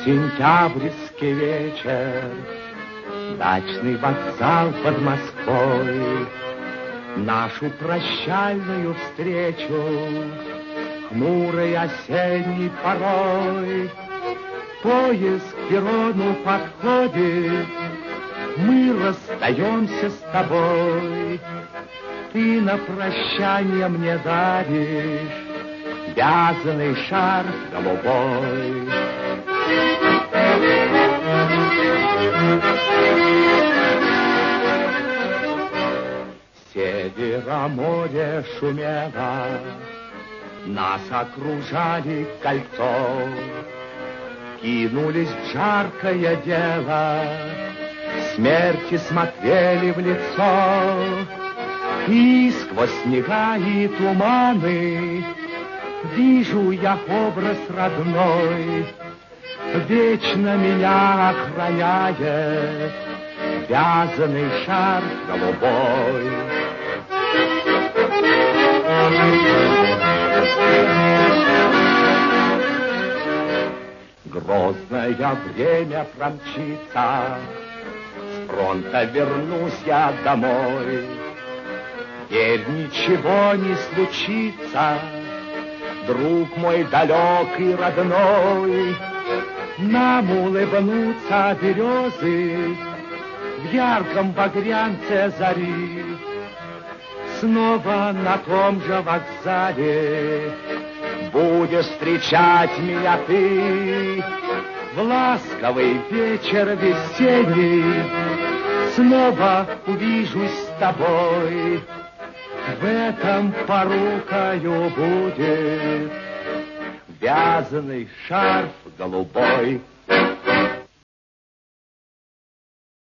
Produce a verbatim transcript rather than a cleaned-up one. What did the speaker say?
Сентябрьский вечер, дачный вокзал под Москвой, нашу прощальную встречу, хмурой осенней порой. Поезд к перрону подходит, мы расстаемся с тобой. Ты на прощание мне даришь вязаный шарф голубой. Северо море шумело, нас окружали кольцо, кинулись в жаркое дело, смерти смотрели в лицо. И сквозь снега и туманы вижу я образ родной, вечно меня охраняет вязаный шарф голубой. Грозное время промчится, с фронта вернусь я домой. Теперь ничего не случится, друг мой далекий родной. Нам улыбнутся березы в ярком багрянце зари. Снова на том же вокзале будешь встречать меня ты. В ласковый вечер весенний снова увижусь с тобой. В этом порукою будет вязаный шарф голубой.